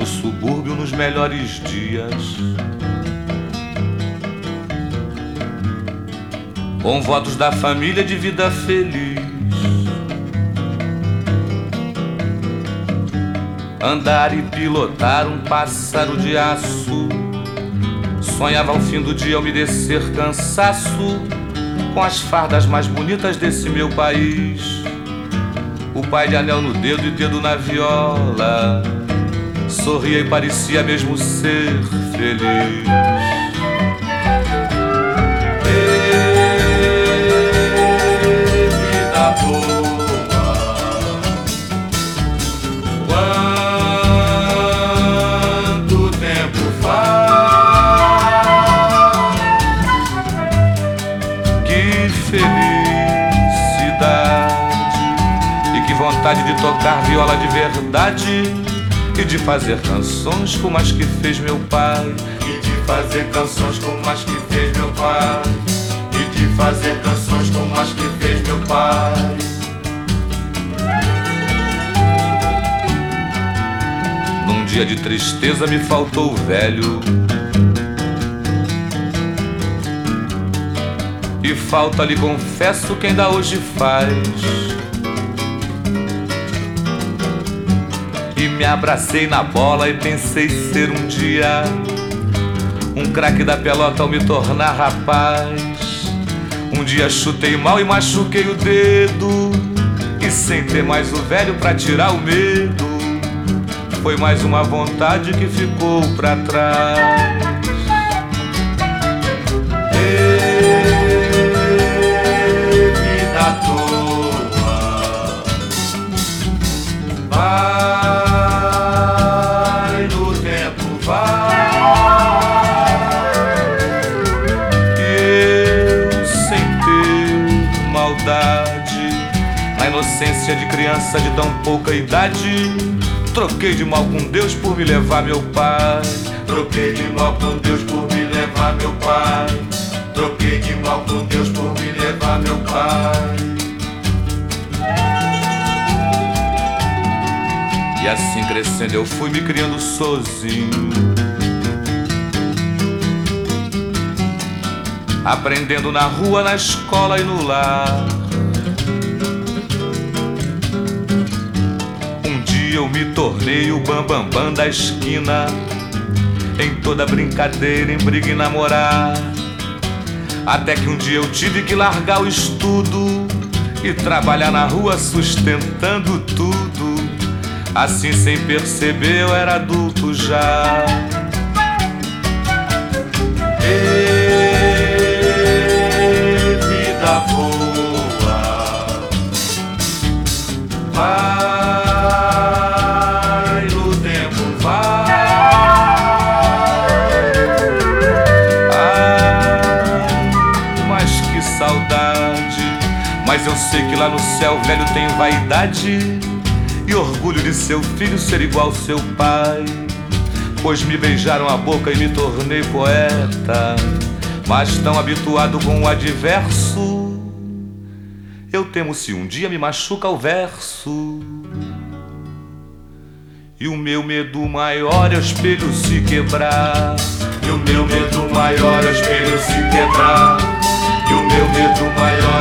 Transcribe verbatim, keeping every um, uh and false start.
no subúrbio nos melhores dias, com votos da família de vida feliz. Andar e pilotar um pássaro de aço, sonhava ao fim do dia umedecer cansaço com as fardas mais bonitas desse meu país. O pai de anel no dedo e dedo na viola, sorria e parecia mesmo ser feliz. Ei, vida boa, quanto tempo faz, que felicidade e que vontade de tocar viola de verdade e de fazer canções como as que fez meu pai, e de fazer canções como as que fez meu pai, e de fazer canções como as que fez meu pai. Num dia de tristeza me faltou o velho, e falta, lhe confesso, que ainda hoje faz. E me abracei na bola e pensei ser um dia um craque da pelota ao me tornar rapaz. Um dia chutei mal e machuquei o dedo, e sem ter mais o velho pra tirar o medo, foi mais uma vontade que ficou pra trás. Ei, vida toa, vai no tempo, vai. E eu, sem ter maldade, na inocência de criança de tão pouca idade, troquei de mal com Deus por me levar meu pai. Troquei de mal com Deus por me levar meu pai. Troquei de mal com Deus por me levar meu pai. E assim crescendo eu fui me criando sozinho, aprendendo na rua, na escola e no lar. Eu me tornei o bambambam bam, bam da esquina, em toda brincadeira, em briga e namorar. Até que um dia eu tive que largar o estudo e trabalhar na rua sustentando tudo. Assim, sem perceber, eu era adulto já. Ei, vida boa, vai. Mas eu sei que lá no céu o velho tem vaidade e orgulho de seu filho ser igual ao seu pai. Pois me beijaram a boca e me tornei poeta, mas tão habituado com o adverso, eu temo se um dia me machuca o verso. E o meu medo maior é o espelho se quebrar. E o meu medo maior é o espelho se quebrar. E o meu medo maior